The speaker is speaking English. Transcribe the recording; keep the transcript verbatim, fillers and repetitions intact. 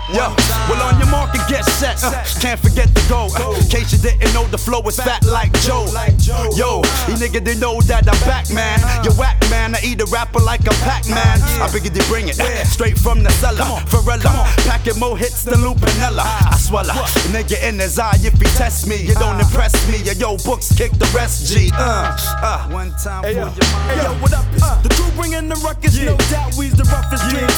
Yo, well on your mark and get set. Uh, can't forget the goal. Uh, in case you didn't know, the flow is fat like Joe. Yo, you nigga they know that I'm back, man. You whack, man. I eat a rapper like a Pac-Man. I figured they bring it uh, straight from the cellar. Pharrella, packing more hits than Lupinella. I swallow, nigga in his eye. If he test me, you don't impress me. Yo, books kick the rest. G. Uh, uh. One time for your mind. Hey yo, what up? Uh, the crew bringing the ruckus. No doubt we's the roughest.